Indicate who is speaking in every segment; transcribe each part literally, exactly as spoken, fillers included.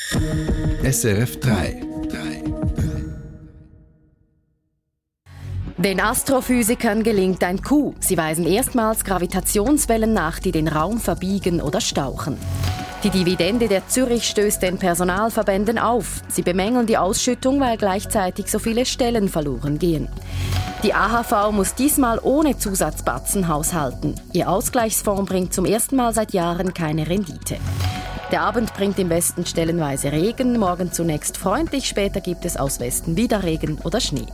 Speaker 1: S R F drei.
Speaker 2: Den Astrophysikern gelingt ein Coup. Sie weisen erstmals Gravitationswellen nach, die den Raum verbiegen oder stauchen. Die Dividende der Zürich stößt den Personalverbänden auf. Sie bemängeln die Ausschüttung, weil gleichzeitig so viele Stellen verloren gehen. Die A H V muss diesmal ohne Zusatzbatzen haushalten. Ihr Ausgleichsfonds bringt zum ersten Mal seit Jahren keine Rendite. Der Abend bringt im Westen stellenweise Regen, morgen zunächst freundlich, später gibt es aus Westen wieder Regen oder Schnee.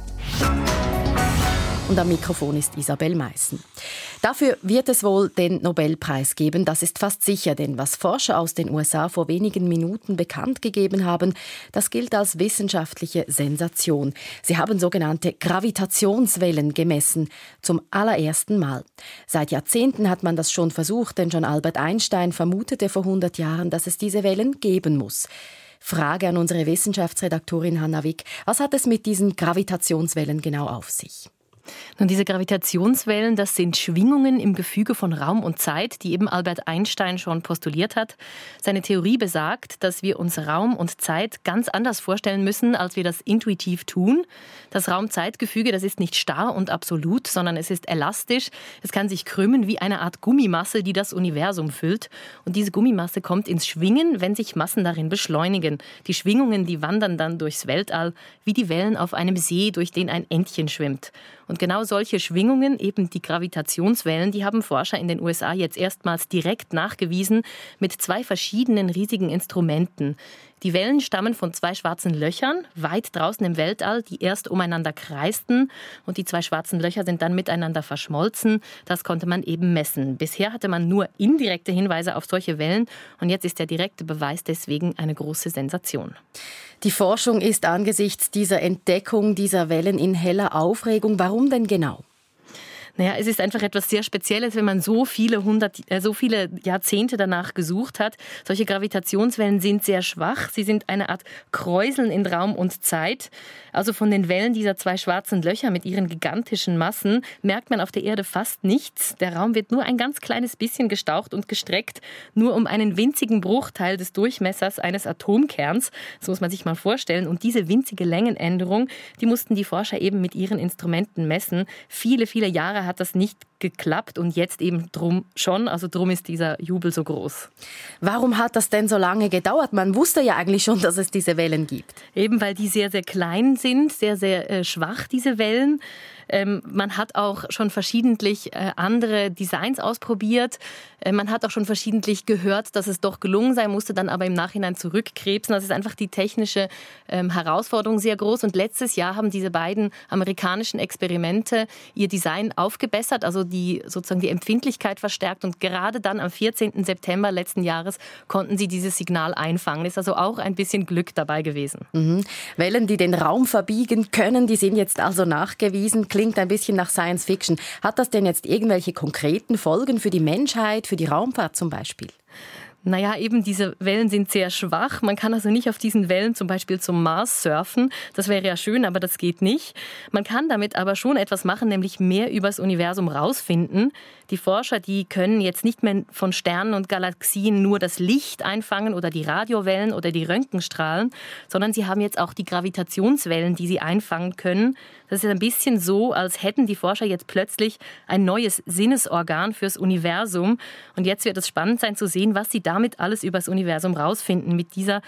Speaker 2: Und am Mikrofon ist Isabel Meissen. Dafür wird es wohl den Nobelpreis geben, das ist fast sicher, denn was Forscher aus den U S A vor wenigen Minuten bekannt gegeben haben, das gilt als wissenschaftliche Sensation. Sie haben sogenannte Gravitationswellen gemessen, zum allerersten Mal. Seit Jahrzehnten hat man das schon versucht, denn schon Albert Einstein vermutete vor hundert Jahren, dass es diese Wellen geben muss. Frage an unsere Wissenschaftsredaktorin Hanna Wick, was hat es mit diesen Gravitationswellen genau auf sich?
Speaker 3: Nun, diese Gravitationswellen, das sind Schwingungen im Gefüge von Raum und Zeit, die eben Albert Einstein schon postuliert hat. Seine Theorie besagt, dass wir uns Raum und Zeit ganz anders vorstellen müssen, als wir das intuitiv tun. Das Raum-Zeit-Gefüge, das ist nicht starr und absolut, sondern es ist elastisch. Es kann sich krümmen wie eine Art Gummimasse, die das Universum füllt. Und diese Gummimasse kommt ins Schwingen, wenn sich Massen darin beschleunigen. Die Schwingungen, die wandern dann durchs Weltall, wie die Wellen auf einem See, durch den ein Entchen schwimmt. Und genau solche Schwingungen, eben die Gravitationswellen, die haben Forscher in den U S A jetzt erstmals direkt nachgewiesen mit zwei verschiedenen riesigen Instrumenten. Die Wellen stammen von zwei schwarzen Löchern, weit draußen im Weltall, die erst umeinander kreisten. Und die zwei schwarzen Löcher sind dann miteinander verschmolzen. Das konnte man eben messen. Bisher hatte man nur indirekte Hinweise auf solche Wellen. Und jetzt ist der direkte Beweis deswegen eine große Sensation.
Speaker 2: Die Forschung ist angesichts dieser Entdeckung dieser Wellen in heller Aufregung. Warum denn genau?
Speaker 3: Naja, es ist einfach etwas sehr Spezielles, wenn man so viele hundert, äh, so viele Jahrzehnte danach gesucht hat. Solche Gravitationswellen sind sehr schwach. Sie sind eine Art Kräuseln in Raum und Zeit. Also von den Wellen dieser zwei schwarzen Löcher mit ihren gigantischen Massen merkt man auf der Erde fast nichts. Der Raum wird nur ein ganz kleines bisschen gestaucht und gestreckt, nur um einen winzigen Bruchteil des Durchmessers eines Atomkerns. Das muss man sich mal vorstellen. Und diese winzige Längenänderung, die mussten die Forscher eben mit ihren Instrumenten messen. Viele, viele Jahre hat das nicht geklappt und jetzt eben drum schon. Also drum ist dieser Jubel so groß.
Speaker 2: Warum hat das denn so lange gedauert? Man wusste ja eigentlich schon, dass es diese Wellen gibt.
Speaker 3: Eben weil die sehr, sehr klein sind, sehr, sehr äh, schwach, diese Wellen. Ähm, man hat auch schon verschiedentlich äh, andere Designs ausprobiert. Äh, man hat auch schon verschiedentlich gehört, dass es doch gelungen sein musste, dann aber im Nachhinein zurückkrebsen. Das ist einfach die technische ähm, Herausforderung sehr groß. Und letztes Jahr haben diese beiden amerikanischen Experimente ihr Design aufgebessert, also die sozusagen die Empfindlichkeit verstärkt. Und gerade dann am vierzehnten September letzten Jahres konnten sie dieses Signal einfangen. Ist also auch ein bisschen Glück dabei gewesen.
Speaker 2: Mhm. Wellen, die den Raum verbiegen können, die sind jetzt also nachgewiesen. Klingt ein bisschen nach Science Fiction. Hat das denn jetzt irgendwelche konkreten Folgen für die Menschheit, für die Raumfahrt zum Beispiel?
Speaker 3: Naja, eben diese Wellen sind sehr schwach. Man kann also nicht auf diesen Wellen zum Beispiel zum Mars surfen. Das wäre ja schön, aber das geht nicht. Man kann damit aber schon etwas machen, nämlich mehr über das Universum rausfinden. Die Forscher, die können jetzt nicht mehr von Sternen und Galaxien nur das Licht einfangen oder die Radiowellen oder die Röntgenstrahlen, sondern sie haben jetzt auch die Gravitationswellen, die sie einfangen können. Das ist ein bisschen so, als hätten die Forscher jetzt plötzlich ein neues Sinnesorgan fürs Universum. Und jetzt wird es spannend sein zu sehen, was sie damit alles über das Universum rausfinden mit dieser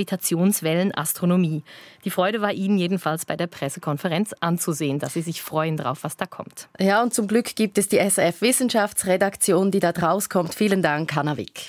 Speaker 3: Gravitationswellenastronomie. Die Freude war ihnen jedenfalls bei der Pressekonferenz anzusehen, dass sie sich freuen drauf, was da kommt.
Speaker 2: Ja, und zum Glück gibt es die S R F-Wissenschaftsredaktion, die da rauskommt. Vielen Dank, Hanna Wick.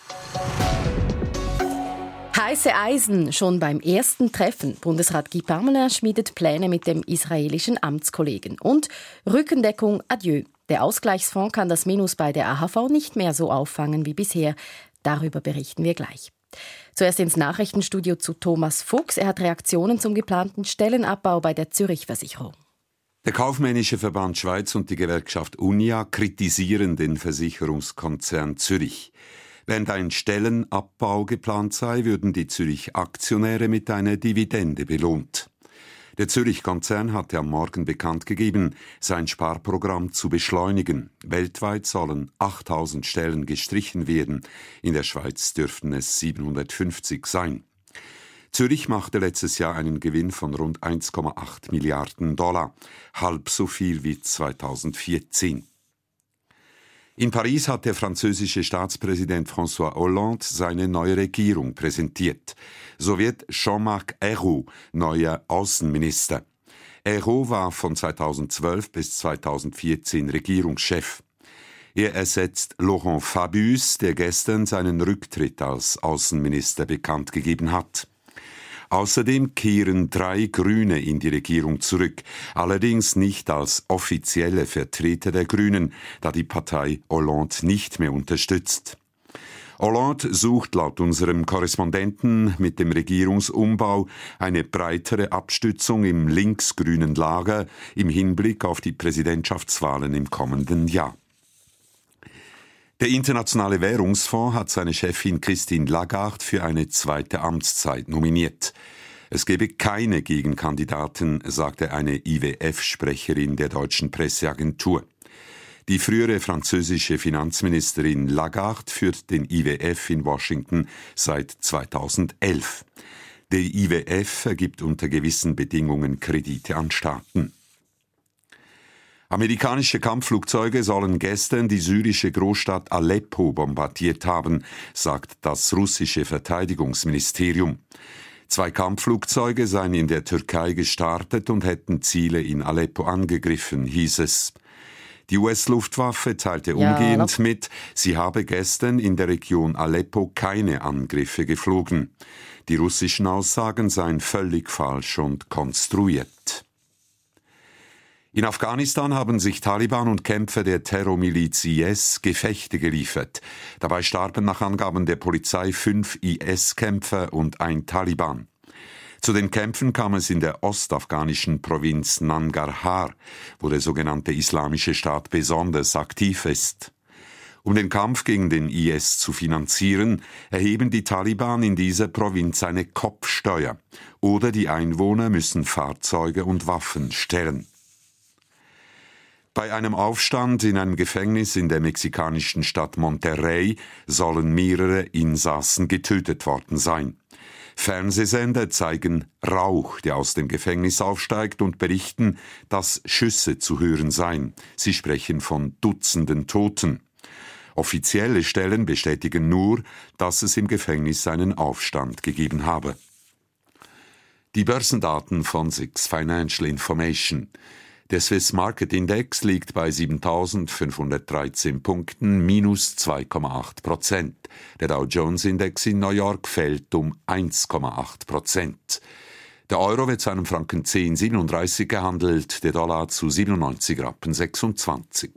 Speaker 2: Heiße Eisen schon beim ersten Treffen. Bundesrat Guy Parmelin schmiedet Pläne mit dem israelischen Amtskollegen. Und Rückendeckung adieu. Der Ausgleichsfonds kann das Minus bei der A H V nicht mehr so auffangen wie bisher. Darüber berichten wir gleich. Zuerst ins Nachrichtenstudio zu Thomas Fuchs. Er hat Reaktionen zum geplanten Stellenabbau bei der Zürich-Versicherung.
Speaker 4: Der Kaufmännische Verband Schweiz und die Gewerkschaft Unia kritisieren den Versicherungskonzern Zürich. Während ein Stellenabbau geplant sei, würden die Zürich-Aktionäre mit einer Dividende belohnt. Der Zürich-Konzern hatte am Morgen bekannt gegeben, sein Sparprogramm zu beschleunigen. Weltweit sollen achttausend Stellen gestrichen werden. In der Schweiz dürften es siebenhundertfünfzig sein. Zürich machte letztes Jahr einen Gewinn von rund eins Komma acht Milliarden Dollar, halb so viel wie zweitausendvierzehn. In Paris hat der französische Staatspräsident François Hollande seine neue Regierung präsentiert. So wird Jean-Marc Ayrault neuer Außenminister. Ayrault war von zweitausendzwölf bis zweitausendvierzehn Regierungschef. Er ersetzt Laurent Fabius, der gestern seinen Rücktritt als Außenminister bekannt gegeben hat. Außerdem kehren drei Grüne in die Regierung zurück, allerdings nicht als offizielle Vertreter der Grünen, da die Partei Hollande nicht mehr unterstützt. Hollande sucht laut unserem Korrespondenten mit dem Regierungsumbau eine breitere Abstützung im linksgrünen Lager im Hinblick auf die Präsidentschaftswahlen im kommenden Jahr. Der Internationale Währungsfonds hat seine Chefin Christine Lagarde für eine zweite Amtszeit nominiert. Es gebe keine Gegenkandidaten, sagte eine I W F-Sprecherin der deutschen Presseagentur. Die frühere französische Finanzministerin Lagarde führt den I W F in Washington seit zweitausendelf. Der I W F vergibt unter gewissen Bedingungen Kredite an Staaten. Amerikanische Kampfflugzeuge sollen gestern die syrische Großstadt Aleppo bombardiert haben, sagt das russische Verteidigungsministerium. Zwei Kampfflugzeuge seien in der Türkei gestartet und hätten Ziele in Aleppo angegriffen, hieß es. Die U S-Luftwaffe teilte
Speaker 2: ja,
Speaker 4: umgehend
Speaker 2: noch.
Speaker 4: mit, sie habe gestern in der Region Aleppo keine Angriffe geflogen. Die russischen Aussagen seien völlig falsch und konstruiert. In Afghanistan haben sich Taliban und Kämpfer der Terrormiliz I S Gefechte geliefert. Dabei starben nach Angaben der Polizei fünf I S-Kämpfer und ein Taliban. Zu den Kämpfen kam es in der ostafghanischen Provinz Nangarhar, wo der sogenannte Islamische Staat besonders aktiv ist. Um den Kampf gegen den I S zu finanzieren, erheben die Taliban in dieser Provinz eine Kopfsteuer, oder die Einwohner müssen Fahrzeuge und Waffen stellen. Bei einem Aufstand in einem Gefängnis in der mexikanischen Stadt Monterrey sollen mehrere Insassen getötet worden sein. Fernsehsender zeigen Rauch, der aus dem Gefängnis aufsteigt, und berichten, dass Schüsse zu hören seien. Sie sprechen von Dutzenden Toten. Offizielle Stellen bestätigen nur, dass es im Gefängnis einen Aufstand gegeben habe. Die Börsendaten von Six Financial Information. Der Swiss Market Index liegt bei siebentausendfünfhundertdreizehn Punkten, minus zwei Komma acht Prozent. Der Dow Jones Index in New York fällt um eins Komma acht Prozent. Der Euro wird zu einem Franken zehn Komma siebenunddreißig gehandelt, der Dollar zu siebenundneunzig Rappen sechsundzwanzig.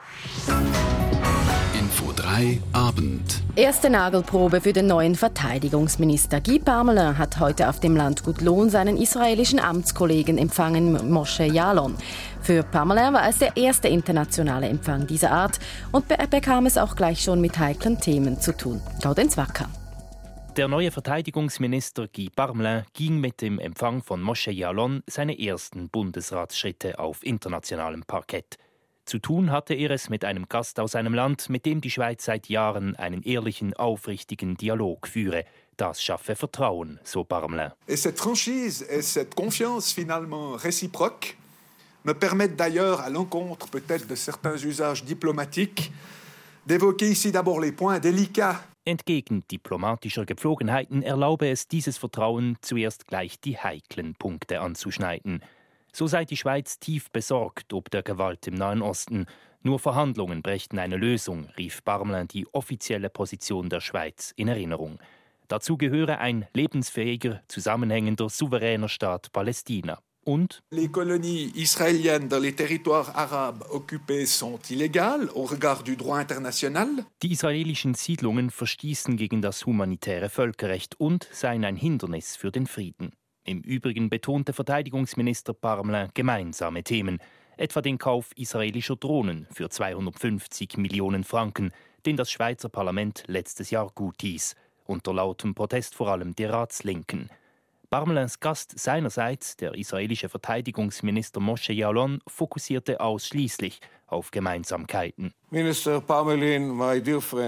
Speaker 1: Info drei Abend.
Speaker 2: Erste Nagelprobe für den neuen Verteidigungsminister. Guy Parmelin hat heute auf dem Landgut Lohn seinen israelischen Amtskollegen empfangen, Moshe Yaalon. Für Parmelin war es der erste internationale Empfang dieser Art und er bekam es auch gleich schon mit heiklen Themen zu tun. Gaudenz Wacker.
Speaker 5: Der neue Verteidigungsminister Guy Parmelin ging mit dem Empfang von Moshe Yaalon seine ersten Bundesratsschritte auf internationalem Parkett. Zu tun hatte er es mit einem Gast aus einem Land, mit dem die Schweiz seit Jahren einen ehrlichen, aufrichtigen Dialog führe. Das schaffe Vertrauen, so Parmelin.
Speaker 6: Et cette franchise et cette confiance finalement réciproque me permettent d'ailleurs, à l'encontre peut-être de certains usages diplomatiques, d'évoquer ici d'abord les points délicats.
Speaker 5: Entgegen diplomatischer Gepflogenheiten erlaube es dieses Vertrauen, zuerst gleich die heiklen Punkte anzuschneiden. So sei die Schweiz tief besorgt ob der Gewalt im Nahen Osten. Nur Verhandlungen brächten eine Lösung, rief Parmelin die offizielle Position der Schweiz in Erinnerung. Dazu gehöre ein lebensfähiger, zusammenhängender, souveräner Staat Palästina. Und
Speaker 6: Les colonies israéliennes dans les territoires arabes occupés sont illégales au regard du droit international.
Speaker 5: Die israelischen Siedlungen verstießen gegen das humanitäre Völkerrecht und seien ein Hindernis für den Frieden. Im Übrigen betonte Verteidigungsminister Parmelin gemeinsame Themen, etwa den Kauf israelischer Drohnen für zweihundertfünfzig Millionen Franken, den das Schweizer Parlament letztes Jahr guthieß, unter lautem Protest vor allem der Ratslinken. Parmelins Gast seinerseits, der israelische Verteidigungsminister Moshe Yaalon, fokussierte ausschließlich auf Gemeinsamkeiten.
Speaker 7: Minister Parmelin, my dear friend.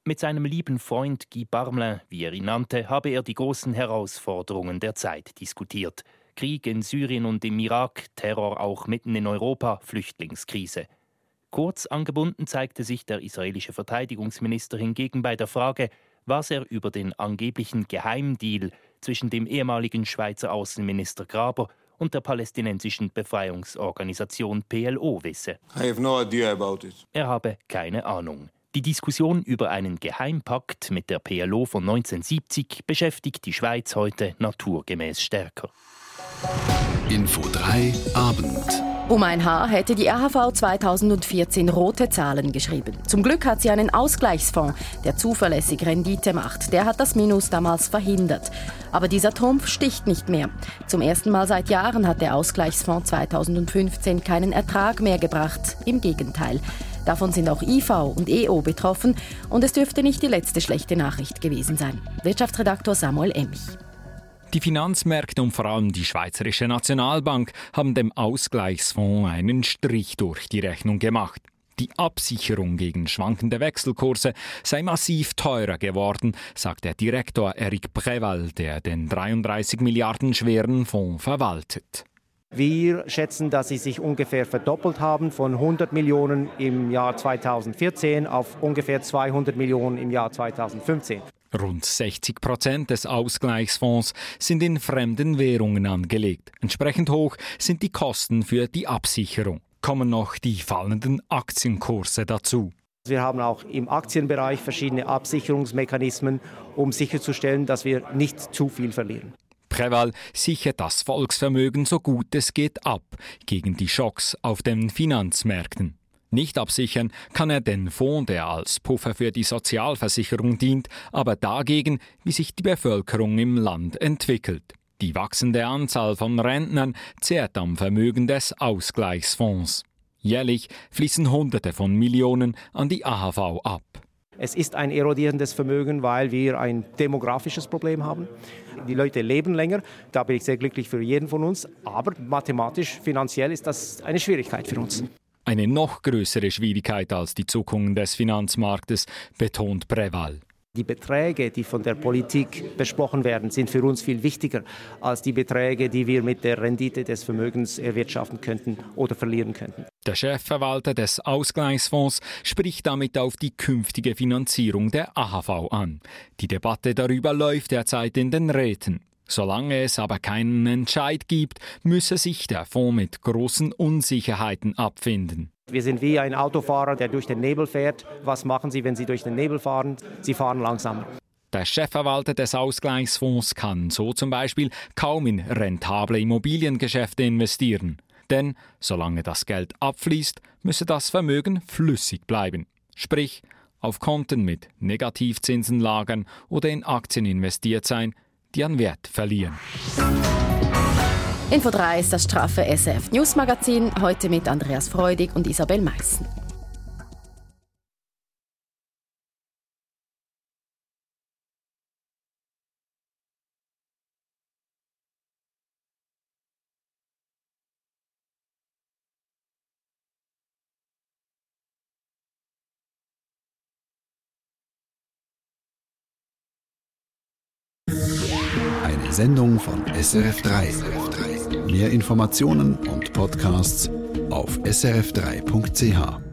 Speaker 5: Mit seinem lieben Freund Guy Parmelin, wie er ihn nannte, habe er die großen Herausforderungen der Zeit diskutiert. Krieg in Syrien und im Irak, Terror auch mitten in Europa, Flüchtlingskrise. Kurz angebunden zeigte sich der israelische Verteidigungsminister hingegen bei der Frage, was er über den angeblichen Geheimdeal zwischen dem ehemaligen Schweizer Außenminister Graber und der palästinensischen Befreiungsorganisation P L O wisse.
Speaker 7: I have no idea about it.
Speaker 5: Er habe keine Ahnung. Die Diskussion über einen Geheimpakt mit der P L O von neunzehnhundertsiebzig beschäftigt die Schweiz heute naturgemäß stärker.
Speaker 1: Info drei Abend.
Speaker 2: Um ein Haar hätte die R H V zweitausendvierzehn rote Zahlen geschrieben. Zum Glück hat sie einen Ausgleichsfonds, der zuverlässig Rendite macht. Der hat das Minus damals verhindert. Aber dieser Trumpf sticht nicht mehr. Zum ersten Mal seit Jahren hat der Ausgleichsfonds zweitausendfünfzehn keinen Ertrag mehr gebracht. Im Gegenteil. Davon sind auch I V und E O betroffen. Und es dürfte nicht die letzte schlechte Nachricht gewesen sein. Wirtschaftsredaktor Samuel Emich.
Speaker 8: Die Finanzmärkte und vor allem die Schweizerische Nationalbank haben dem Ausgleichsfonds einen Strich durch die Rechnung gemacht. Die Absicherung gegen schwankende Wechselkurse sei massiv teurer geworden, sagt der Direktor Eric Préval, der den dreiunddreißig Milliarden schweren Fonds verwaltet.
Speaker 9: Wir schätzen, dass sie sich ungefähr verdoppelt haben, von hundert Millionen im Jahr zweitausendvierzehn auf ungefähr zweihundert Millionen im Jahr zweitausendfünfzehn.
Speaker 8: Rund sechzig Prozent des Ausgleichsfonds sind in fremden Währungen angelegt. Entsprechend hoch sind die Kosten für die Absicherung. Kommen noch die fallenden Aktienkurse dazu.
Speaker 9: Wir haben auch im Aktienbereich verschiedene Absicherungsmechanismen, um sicherzustellen, dass wir nicht zu viel verlieren.
Speaker 8: Préval sichert das Volksvermögen so gut es geht ab gegen die Schocks auf den Finanzmärkten. Nicht absichern kann er den Fonds, der als Puffer für die Sozialversicherung dient, aber dagegen, wie sich die Bevölkerung im Land entwickelt. Die wachsende Anzahl von Rentnern zehrt am Vermögen des Ausgleichsfonds. Jährlich fließen Hunderte von Millionen an die A H V ab.
Speaker 9: Es ist ein erodierendes Vermögen, weil wir ein demografisches Problem haben. Die Leute leben länger, da bin ich sehr glücklich für jeden von uns, aber mathematisch, finanziell ist das eine Schwierigkeit für uns.
Speaker 8: Eine noch größere Schwierigkeit als die Zuckungen des Finanzmarktes, betont Préval.
Speaker 9: Die Beträge, die von der Politik besprochen werden, sind für uns viel wichtiger als die Beträge, die wir mit der Rendite des Vermögens erwirtschaften könnten oder verlieren könnten.
Speaker 8: Der Chefverwalter des Ausgleichsfonds spricht damit auf die künftige Finanzierung der A H V an. Die Debatte darüber läuft derzeit in den Räten. Solange es aber keinen Entscheid gibt, müsse sich der Fonds mit großen Unsicherheiten abfinden.
Speaker 9: Wir sind wie ein Autofahrer, der durch den Nebel fährt. Was machen Sie, wenn Sie durch den Nebel fahren? Sie fahren langsamer.
Speaker 8: Der Chefverwalter des Ausgleichsfonds kann so zum Beispiel kaum in rentable Immobiliengeschäfte investieren. Denn solange das Geld abfließt, müsse das Vermögen flüssig bleiben. Sprich, auf Konten mit Negativzinsen lagern oder in Aktien investiert sein, die an Wert verlieren.
Speaker 2: Info drei ist das straffe S R F News Magazin, heute mit Andreas Freudig und Isabel Meissen.
Speaker 1: Eine Sendung von S R F drei. Mehr Informationen und Podcasts auf s r f drei punkt c h.